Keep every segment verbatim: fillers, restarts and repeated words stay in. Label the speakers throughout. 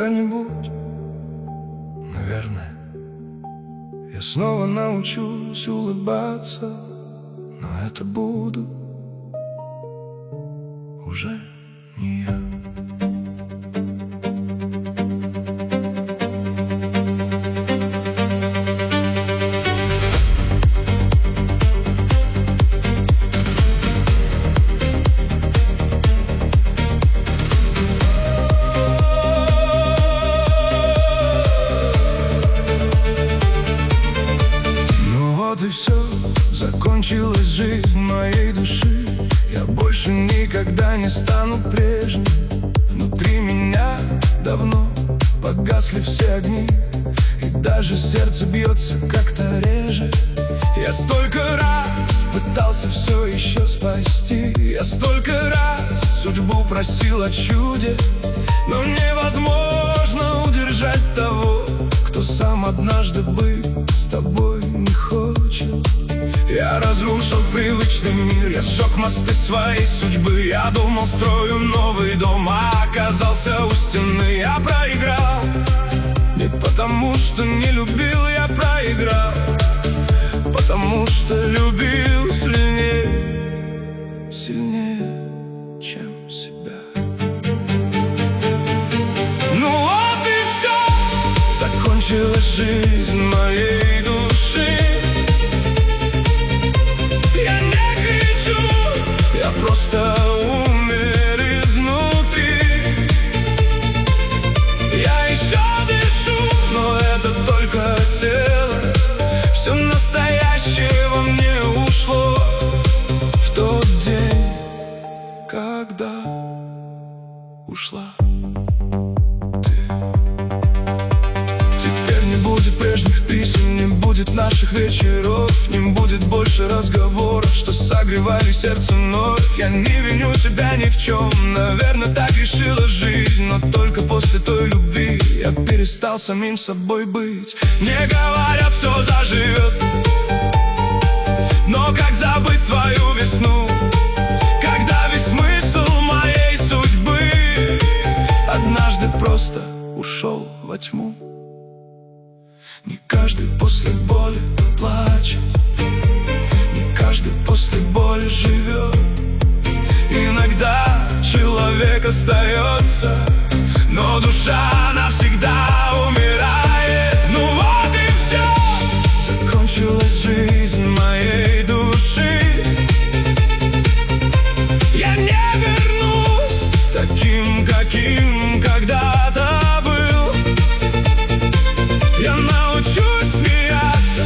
Speaker 1: когда-нибудь, наверное, я снова научусь улыбаться, но это буду уже не я. И все, закончилась жизнь моей души. Я больше никогда не стану прежним. Внутри меня давно погасли все огни, и даже сердце бьется как-то реже. Я столько раз пытался все еще спасти, я столько раз судьбу просил о чуде, но невозможно удержать того, кто сам однажды быть с тобой не хочет. Я разрушил привычный мир, я сжег мосты своей судьбы. Я думал, строю новый дом, а оказался у стены. Я проиграл не потому, что не любил, я проиграл потому, что любил сильнее, сильнее, чем себя. Ну вот и все, закончилась жизнь моей души. Я не кричу, я просто умер изнутри. Я еще дышу, но это только тело. Все настоящее во мне ушло в тот день, когда ушла ты. Теперь не будет прежних писем, не будет наших вечеров, не будет больше разговоров, что согревали сердце вновь. Я не виню тебя ни в чем, наверное, так решила жизнь, но только после той любви я перестал самим собой быть. Мне говорят, все заживет, но как забыть свою весну, когда весь смысл моей судьбы однажды просто ушел во тьму. Не каждый после боли плачет, не каждый после боли живет. Иногда человек остается, но душа навсегда умирает. Ну вот и все, закончилась жизнь моей души. Я не вернусь таким, каким когда-то был. Я научусь смеяться,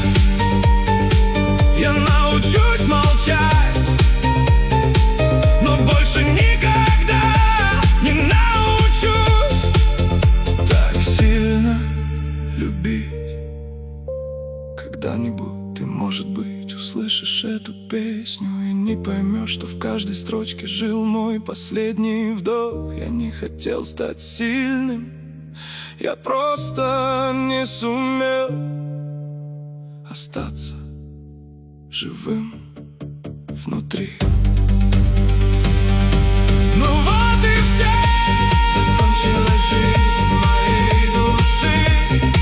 Speaker 1: я научусь молчать, но больше никогда не научусь так сильно любить. Когда-нибудь ты, может быть, услышишь эту песню и не поймешь, что в каждой строчке жил мой последний вдох. Я не хотел стать сильным, я просто не сумел остаться живым внутри. Ну вот и все, закончилась жизнь моей души.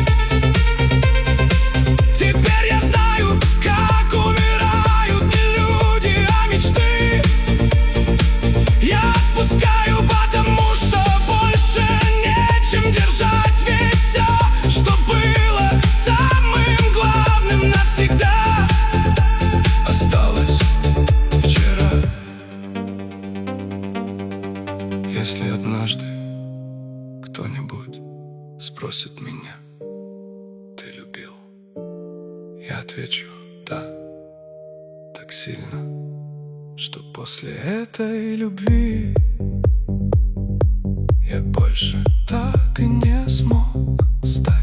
Speaker 1: Теперь я знаю, как умирают не люди, а мечты. Я отпускаю, потому что больше нечем держать, ведь все, что было самым главным навсегда, осталось вчера. Если однажды кто-нибудь спросит меня: ты любил? Я отвечу: да, так сильно, что после этой любви я больше так и не смог стать.